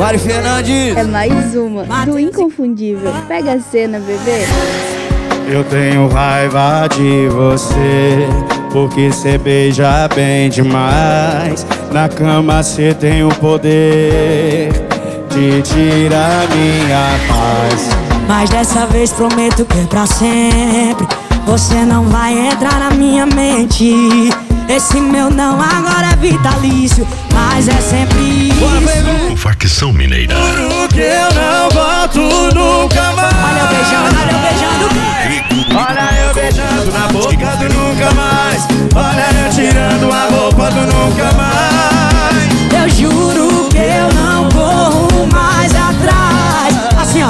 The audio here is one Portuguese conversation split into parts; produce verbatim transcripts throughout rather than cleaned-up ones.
Mari Fernandes. É mais uma do Inconfundível. Pega a cena, bebê. Eu tenho raiva de você, porque cê beija bem demais. Na cama cê tem o poder de tirar minha paz. Mas dessa vez prometo que é pra sempre. Você não vai entrar na minha mente. Esse meu não agora é vitalício, mas é sempre isso. Facção Mineira. Juro que eu não volto nunca mais. Olha eu beijando, olha eu beijando. Olha eu beijando na boca do nunca mais. Olha eu tirando a roupa do nunca mais. Eu juro que eu não corro mais atrás. Assim ó.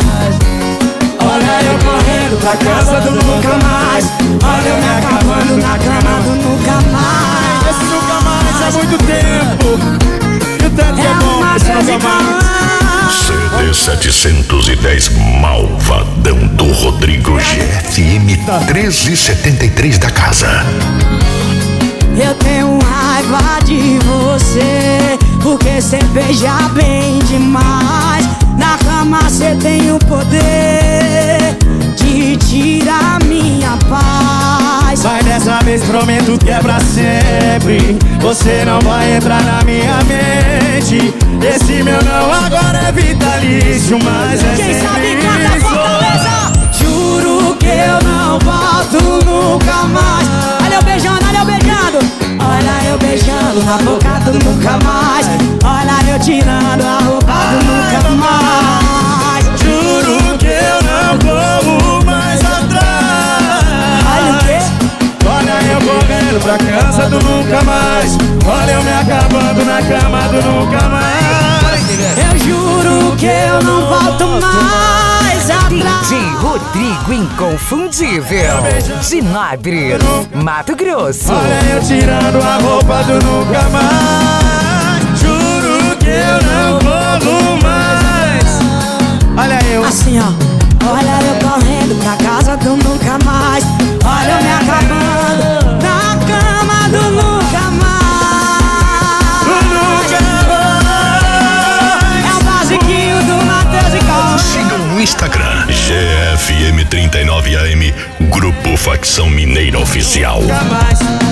Olha eu correndo pra casa do nunca mais. Olha eu me acabando na cama do nunca mais. Esse nunca mais há muito tempo. E o tanto é bom que se nunca mais. C D setecentos e dez Malvadão do Rodrigo G F M trezentos e setenta e três da casa. Eu tenho raiva de você, porque cê beija bem demais. Na cama cê tem o poder de tirar minha paz. Mas dessa vez prometo que é pra sempre. Você não vai entrar na minha mente. Esse meu não agora é vitalício, mas é Quem sempre sabe canta isso. Fortaleza. Juro que eu não volto nunca mais. Olha eu beijando, olha eu beijando. Olha eu beijando na boca do nunca mais. Olha eu tirando a roupa do nunca mais. Juro que eu não corro mais atrás. Olha o quê? Olha eu correndo pra casa do nunca mais. Olha eu me acabando na cama do nunca mais. Eu juro que eu não volto mais atrás. D J Rodrigo Inconfundível, Ginabre, Mato Grosso. Olha eu tirando a roupa do nunca mais. Juro que eu não corro mais. Olha eu. Assim ó. Olha eu correndo pra casa do nunca mais. Olha eu me acabando na cama do nunca mais. Do nunca mais. É o basiquinho do Matheus e Cal. Sigam no Instagram G F M trinta e nove A M Grupo Facção Mineira Oficial. Nunca mais.